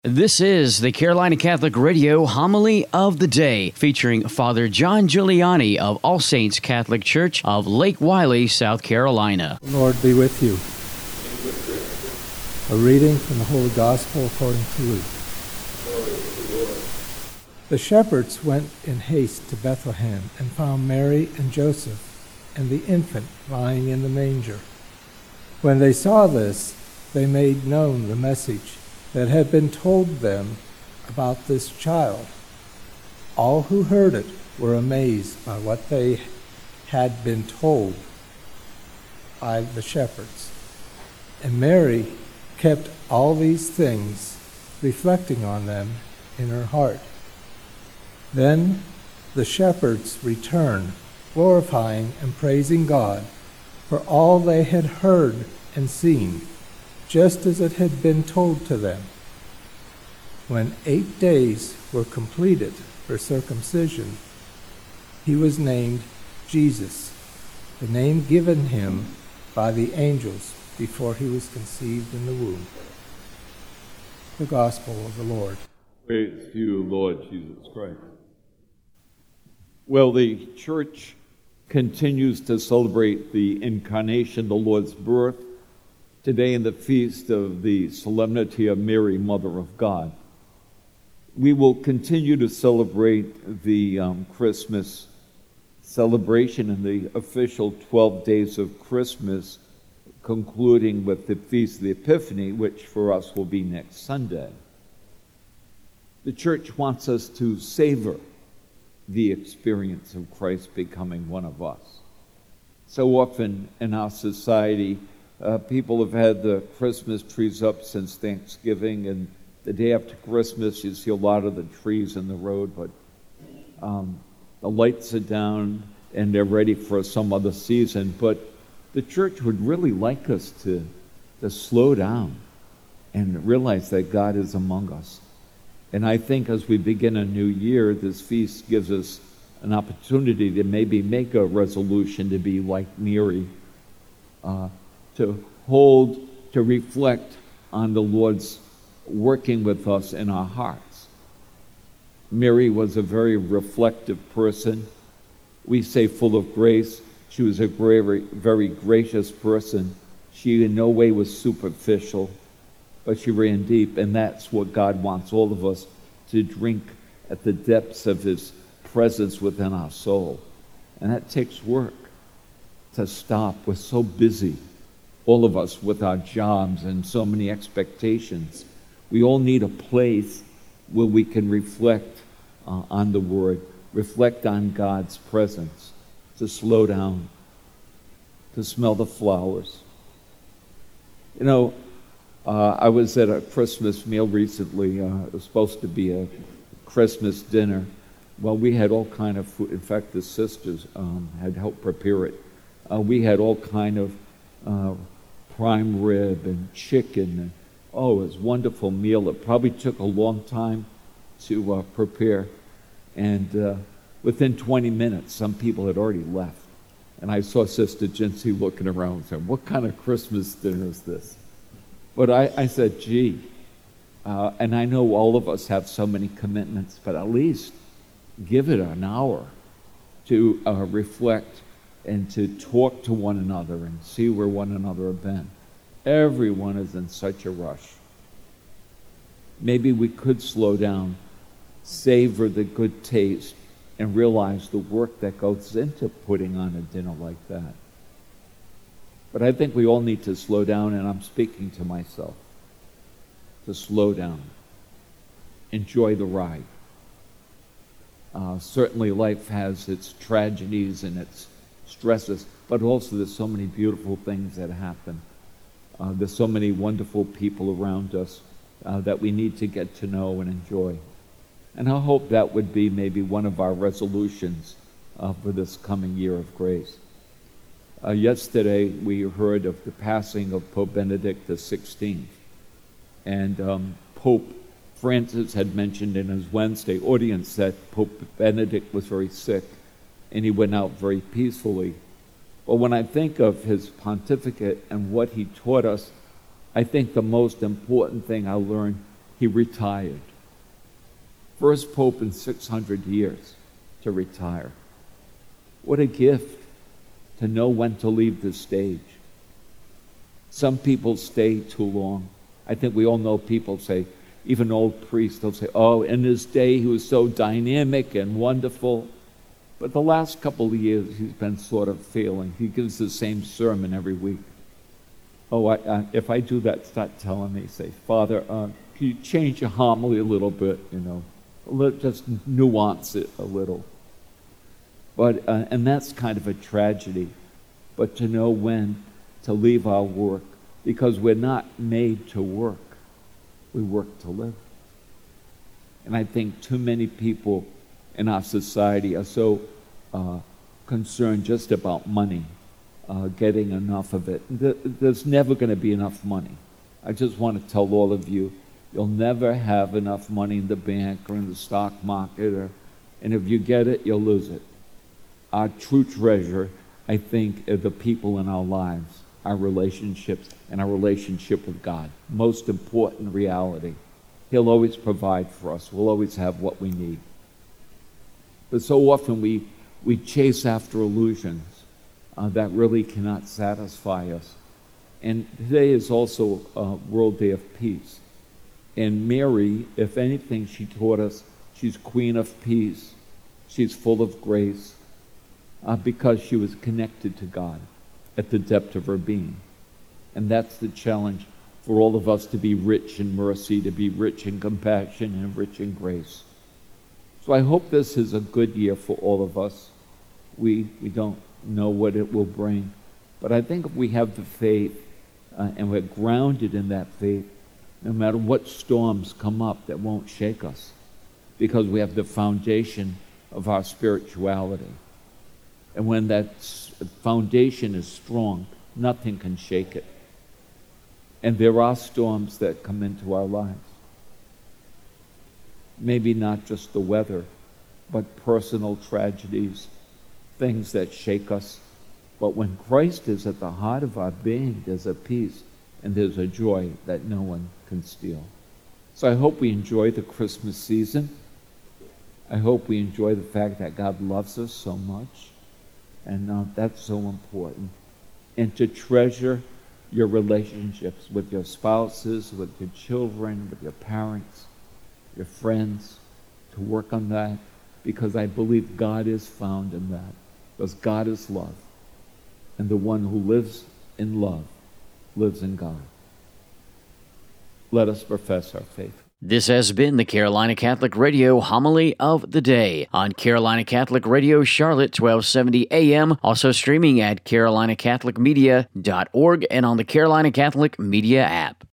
This is the Carolina Catholic Radio Homily of the Day, featuring Father John Giuliani of All Saints Catholic Church of Lake Wylie, South Carolina. The Lord be with you. A reading from the Holy Gospel according to Luke. The shepherds went in haste to Bethlehem and found Mary and Joseph and the infant lying in the manger. When they saw this, they made known the message that had been told them about this child. All who heard it were amazed by what they had been told by the shepherds. And Mary kept all these things, reflecting on them in her heart. Then the shepherds returned, glorifying and praising God for all they had heard and seen, just as it had been told to them. When 8 days were completed for circumcision, he was named Jesus, the name given him by the angels before he was conceived in the womb. The Gospel of the Lord. Praise to you, Lord Jesus Christ. Well, the Church continues to celebrate the Incarnation, the Lord's birth, today in the feast of the Solemnity of Mary, Mother of God. We will continue to celebrate the Christmas celebration in the official 12 days of Christmas, concluding with the Feast of the Epiphany, which for us will be next Sunday. The Church wants us to savor the experience of Christ becoming one of us. So often in our society, people have had the Christmas trees up since Thanksgiving, and the day after Christmas you see a lot of the trees in the road, but the lights are down and they're ready for some other season. But the Church would really like us to slow down and realize that God is among us. And I think as we begin a new year, this feast gives us an opportunity to maybe make a resolution to be like Mary, to hold, to reflect on the Lord's working with us in our hearts. Mary was a very reflective person. We say full of grace. She was a very, very gracious person. She in no way was superficial, but she ran deep, and that's what God wants all of us to drink at the depths of His presence within our soul. And that takes work to stop. We're so busy, all of us, with our jobs and so many expectations. We all need a place where we can reflect on the Word, reflect on God's presence, to slow down, to smell the flowers. You know, I was at a Christmas meal recently. It was supposed to be a Christmas dinner. Well, we had all kind of food. In fact, the sisters had helped prepare it. We had all kind of prime rib and chicken. And, it was a wonderful meal. It probably took a long time to prepare. And within 20 minutes, some people had already left. And I saw Sister Jincy looking around and saying, what kind of Christmas dinner is this? But I said, gee, and I know all of us have so many commitments, but at least give it an hour to reflect and to talk to one another and see where one another have been. Everyone is in such a rush. Maybe we could slow down, savor the good taste, and realize the work that goes into putting on a dinner like that. But I think we all need to slow down, and I'm speaking to myself, to slow down. Enjoy the ride. Certainly life has its tragedies and its stresses, but also there's so many beautiful things that happen. There's so many wonderful people around us that we need to get to know and enjoy. And I hope that would be maybe one of our resolutions for this coming year of grace. Yesterday we heard of the passing of Pope Benedict XVI. And Pope Francis had mentioned in his Wednesday audience that Pope Benedict was very sick and he went out very peacefully. But when I think of his pontificate and what he taught us, I think the most important thing I learned, he retired. First pope in 600 years to retire. What a gift to know when to leave the stage. Some people stay too long. I think we all know people say, even old priests, they'll say, oh, in his day he was so dynamic and wonderful. But the last couple of years he's been sort of failing. He gives the same sermon every week. Oh, if I do that, start telling me, say, Father, can you change your homily a little bit, just nuance it a little. But and that's kind of a tragedy. But to know when to leave our work, because we're not made to work. We work to live. And I think too many people in our society are so concerned just about money, getting enough of it. There's never going to be enough money. I just want to tell all of you, you'll never have enough money in the bank or in the stock market, and if you get it, you'll lose it. Our true treasure, I think, are the people in our lives, our relationships, and our relationship with God. Most important reality. He'll always provide for us. We'll always have what we need. But so often we chase after illusions that really cannot satisfy us. And today is also World Day of Peace. And Mary, if anything, she taught us she's Queen of Peace. She's full of grace because she was connected to God at the depth of her being. And that's the challenge for all of us, to be rich in mercy, to be rich in compassion, and rich in grace. So I hope this is a good year for all of us. We don't know what it will bring, but I think if we have the faith and we're grounded in that faith, no matter what storms come up, that won't shake us, because we have the foundation of our spirituality. And when that foundation is strong, nothing can shake it. And there are storms that come into our lives. Maybe not just the weather, but personal tragedies, things that shake us. But when Christ is at the heart of our being, there's a peace and there's a joy that no one can steal. So I hope we enjoy the Christmas season. I hope we enjoy the fact that God loves us so much. And that's so important. And to treasure your relationships with your spouses, with your children, with your parents, your friends, to work on that, because I believe God is found in that, because God is love. And the one who lives in love lives in God. Let us profess our faith. This has been the Carolina Catholic Radio Homily of the Day on Carolina Catholic Radio Charlotte, 1270 AM, also streaming at carolinacatholicmedia.org and on the Carolina Catholic Media app.